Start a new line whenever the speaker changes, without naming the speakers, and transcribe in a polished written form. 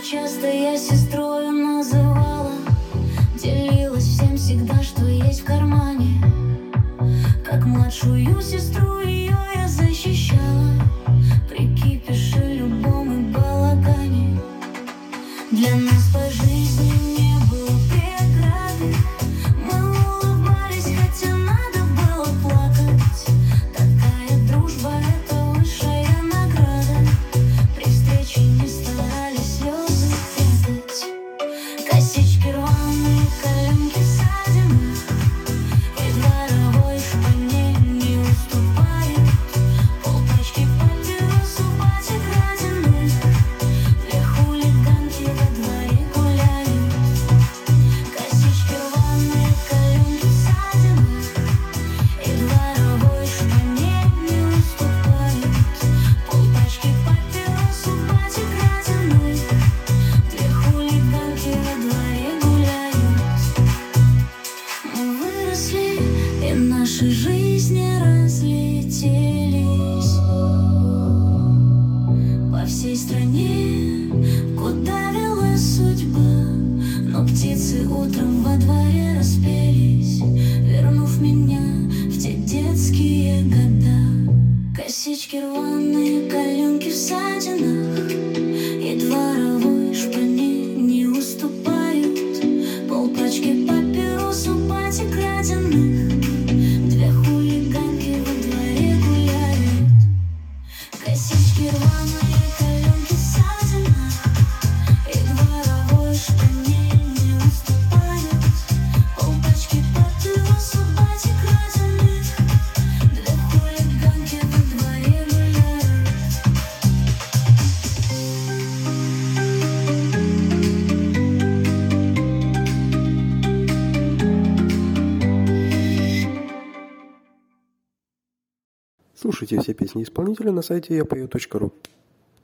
часто я сестрою называла, делилась всем всегда, что есть в кармане. Как младшую сестру ее я защищала при кипише любом и балагане. Для нас по жизни не было преграды, мы улыбались, хотя надо было плакать. Такая дружба — это высшая награда, при встрече не старались слезы прятать. Косички рваные, коленки в ссадинах, и дворовой шпане не уступает. Полпачки папирос у бати краденых, две хулиганки во дворе гуляют. Косички рваные, коленки в ссадинах, и дворовой шпане не уступает. Полпачки папирос у бати краденых, две хулиганки во дворе гуляют. Мы выросли, и наши жизни разлетелись по всей стране, куда вела судьба. Но птицы утром во дворе распелись, вернув меня в те детские года. Косички рваные, коленки в ссадинах, и дворовой шпане не уступают. Полпачки папирос у бати краденых, две хулиганки во дворе гуляют. Косички рваные, коленки в ссадинах, и дворовой шпане не уступают. Полпачки папирос у бати краденых, две хулиганки во дворе гуляют.
Слушайте все песни исполнителя на сайте yapою.ru.